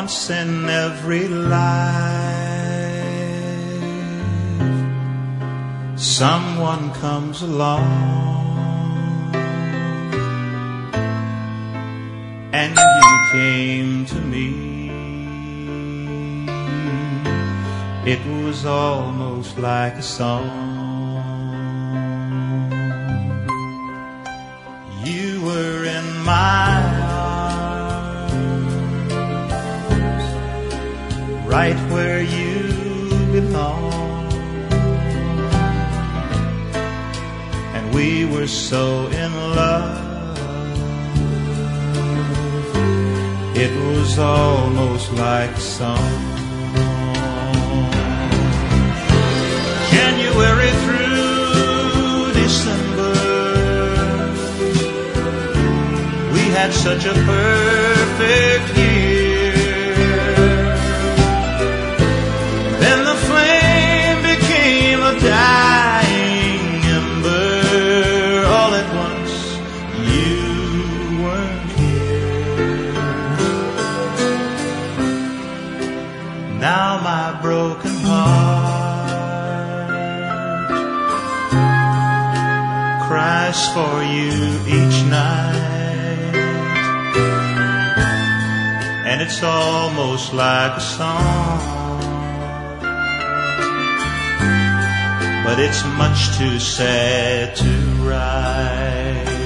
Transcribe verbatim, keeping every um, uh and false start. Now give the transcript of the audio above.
Once in every life, someone comes along, and you came to me. It was almost like a song. You were in my arms, right where you belong, and we were so in love. It was almost like a song. January through December, we had such a perfect year. Then the flame became a dying ember. All at once, you weren't here. Now my broken heart cries for you each night, and it's almost like a song, but it's much too sad to write.